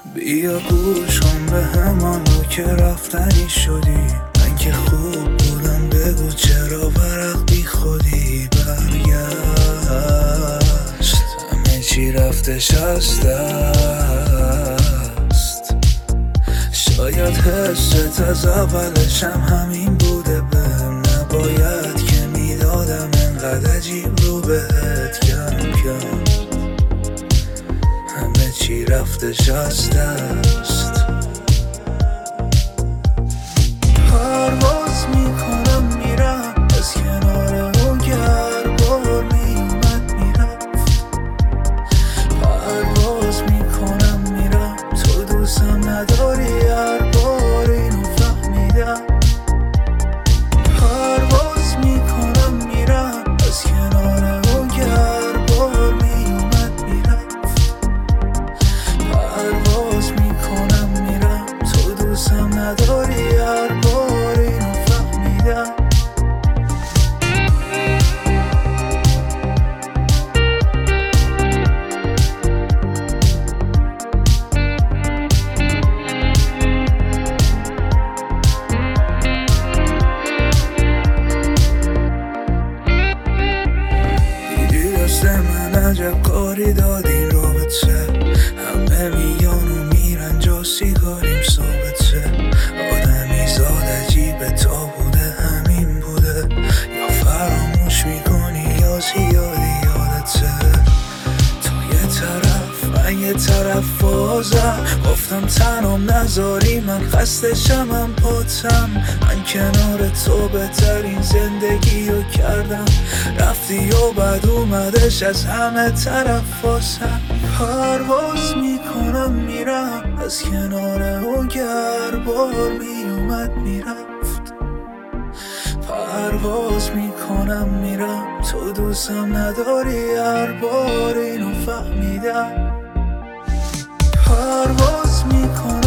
بیا گوش کن به همانو که رفتنی شدی. من که خوب بودم، بگو چرا ورق بی خودی برگشت. همه چی رفتش از دست. شاید حست از اولش هم همین بوده، بهم نباید که میدادم انقدر عجیب رو بهت کم کم. همه چی رفتش از دست. پرواز میکنم میرم از کنار اون گربار میومد میرفت. پرواز میکنم میرم تو دوستم نداری، هر بار اینو فهمیدم. پرواز میکنم میرم از کنار اون گربار میومد میرفت. پرواز میکنم میرم تو دوستم نداری، هر بار اینو فهمیدم. دیدی دست من عجب کاری داد این رابطه. همه میان و میرن جا سیگاریم ثابته. آدمی زاد عجیبه، تا بوده همین بوده. یا فراموش میکنی یا زیادی یادته. تو یه طرف من یه طرف بازم. گفتم تنام نذاری، من خسته شمم پاتم. من کنار تو بهترین زندگی رو کردم. رفتی و بعد اومدش از همه طرف واسم. پرواز میکنم میرم از کنار اون گربار میومد میرفت. پرواز میکنم میرم تو دوستم نداری، هر بار اینو فهمیدم. پرواز میکنم